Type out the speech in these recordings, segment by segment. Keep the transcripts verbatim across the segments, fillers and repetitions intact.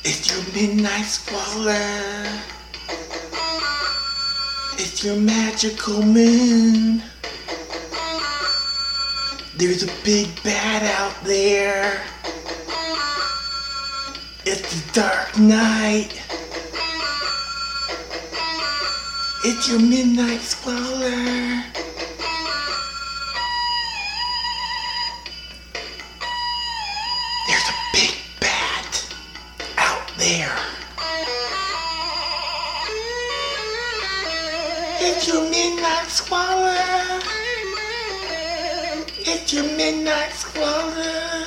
It's your midnight squalor. It's your magical moon. There's a big bad out there. It's the dark night. It's your midnight squalor. There's a big bat out there. It's your midnight squalor. It's your midnight squalor.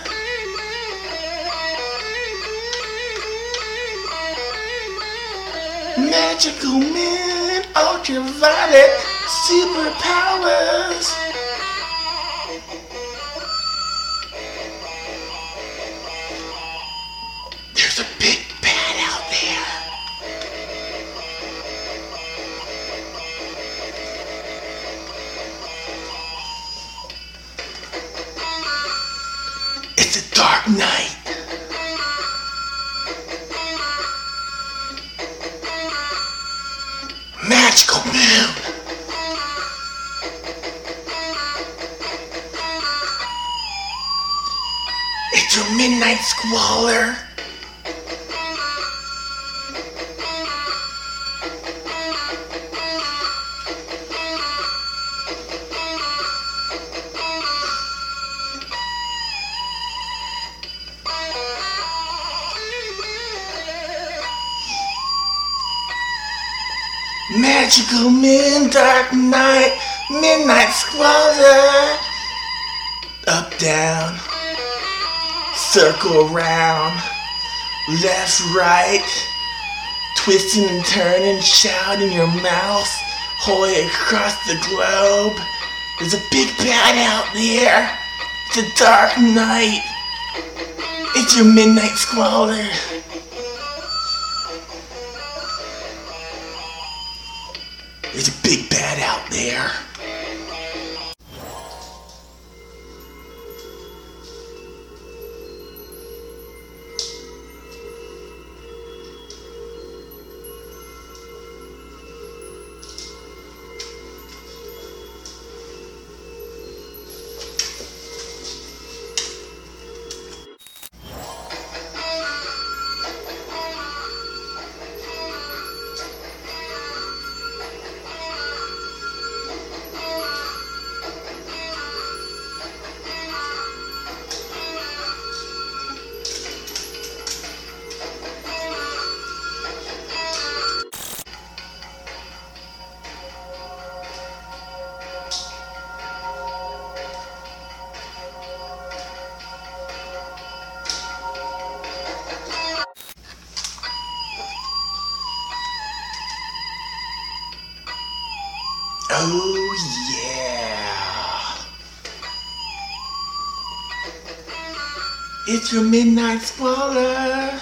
Magical moon, ultraviolet, superpowers. There's a big bat out there. It's a dark night. Magical moon. It's your midnight squalor. Magical moon, dark night, midnight squalor. Up, down, circle around, left, right, twisting and turning, shout in your mouth, halfway across the globe. There's a big bat out there. It's a dark night. It's your midnight squalor. There's a big bat out there. Oh yeah. It's your midnight squalor.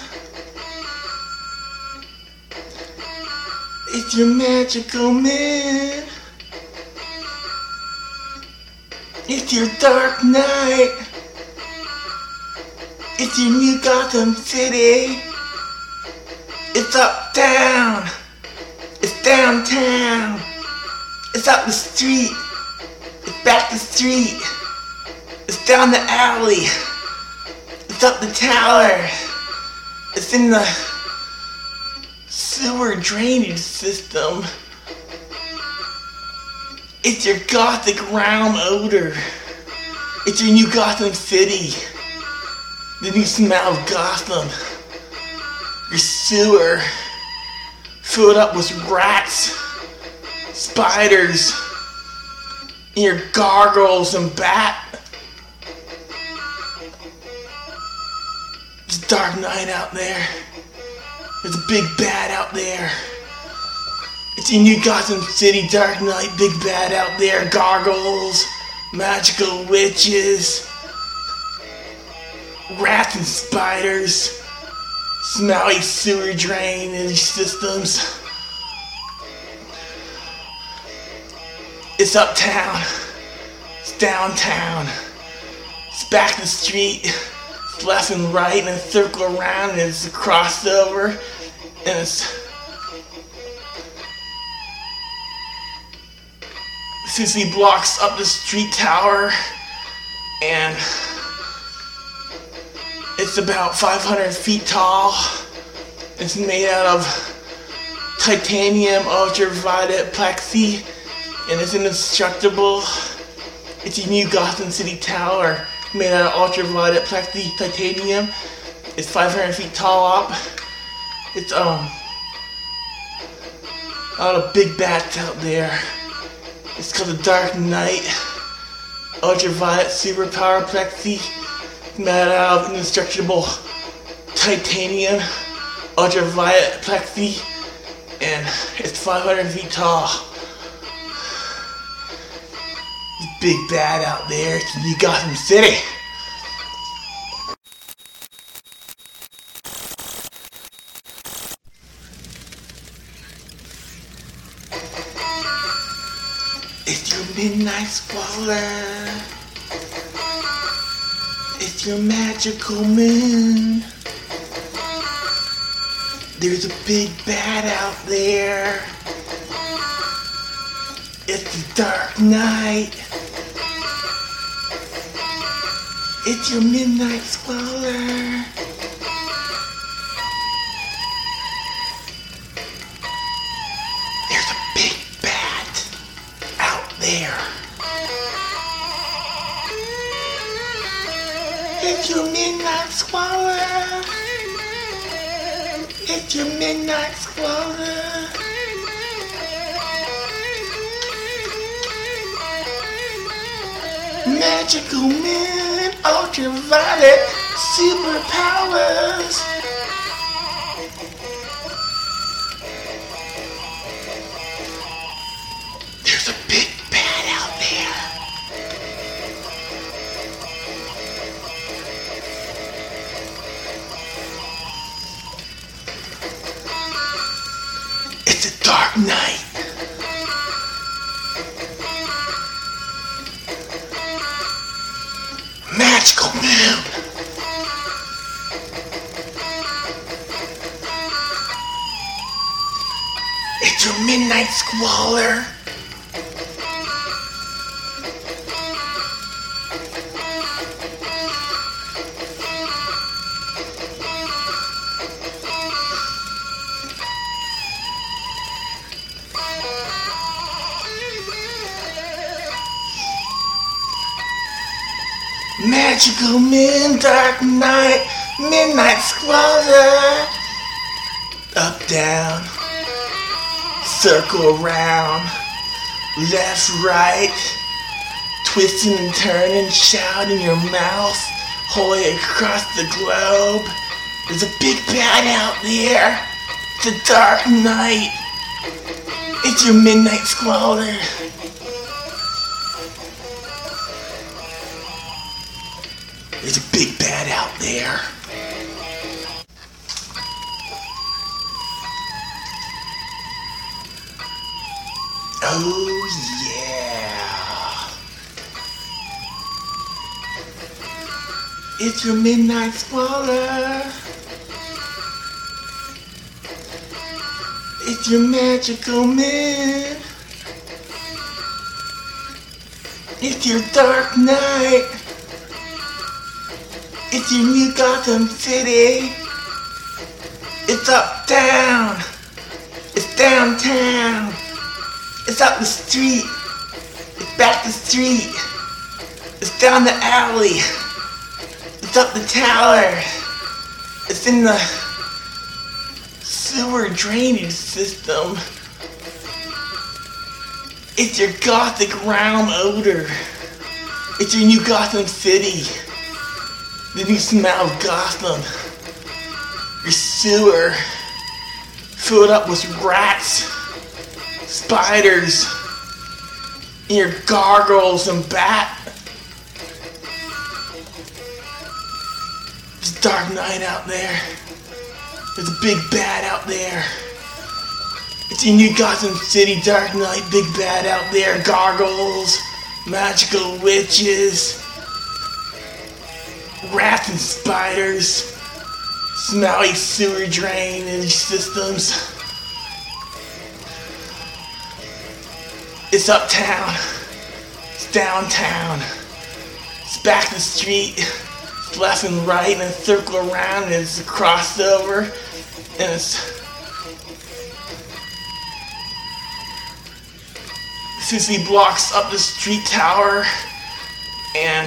It's your magical moon. It's your dark night. It's your new Gotham City. It's uptown. It's downtown. It's up the street. It's back the street. It's down the alley. It's up the tower. It's in the sewer drainage system. It's your gothic realm odor. It's your new Gotham City. The new smell of Gotham. Your sewer filled up with rats, spiders, and your gargoyles and bat. It's a dark night out there. There's a big bat out there. It's your new Gotham City, dark night, big bat out there. Gargoyles, magical witches, rats and spiders, smelly sewer drainage systems. It's uptown. It's downtown. It's back the street. It's goes left and right and then circle around and it's a crossover and it's Sissy blocks up the street tower and it's about five hundred feet tall. It's made out of titanium ultraviolet plexi and it's indestructible. It's a new Gotham City tower made out of ultraviolet plexi titanium. It's five hundred feet tall up. It's um a lot of big bats out there. It's called the Dark Knight ultraviolet superpower plexi made out of indestructible titanium ultraviolet plexi and it's five hundred feet tall. It's big bad out there. It's New Gotham City. It's your midnight squalor. It's your magical moon. There's a big bad out there. It's the Dark Knight. It's your midnight squalor. There's a big bat out there. It's your midnight squalor. It's your midnight squalor. Magical moon, ultraviolet superpowers. There's a big bat out there. It's a Dark Knight. Magical moon. It's your midnight squalor. Magical moon, Dark Knight, midnight squalor. Up, down, circle around, left, right, twisting and turning, shouting your mouth, holy across the globe. There's a big bat out there. It's the Dark Knight. It's your midnight squalor. There's a big bat out there. Oh yeah. It's your midnight squalor. It's your magical moon. It's your Dark Knight. It's your New Gotham City. It's uptown. It's downtown. It's up the street. It's back the street. It's down the alley. It's up the tower. It's in the sewer drainage system. It's your gothic realm odor. It's your New Gotham City. The new smell of Gotham. Your sewer filled up with rats, spiders, and your gargoyles and bat. It's Dark Knight out there. There's a big bat out there. It's your New Gotham City, Dark Knight, big bat out there. Gargoyles, magical witches. rats and spiders, smelly sewer drainage systems. It's uptown, it's downtown, it's back to the street, it's left and right, and then circle around, and it's a crossover, and it's sixty blocks up the street tower, and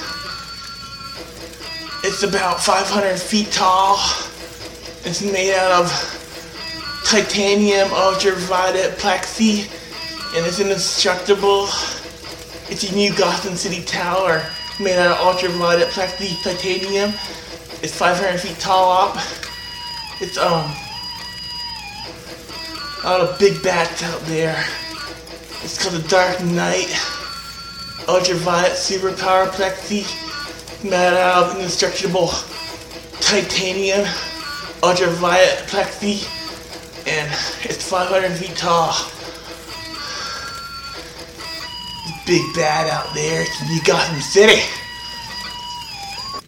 it's about five hundred feet tall. It's made out of titanium ultraviolet plexi, and it's indestructible. It's a new Gotham City tower made out of ultraviolet plexi titanium. It's five hundred feet tall up. It's um a lot of big bats out there. It's called the Dark Knight ultraviolet superpower plexi made out of indestructible titanium ultraviolet plexi, and it's five hundred feet tall. Big bad out there. It's New Gotham City.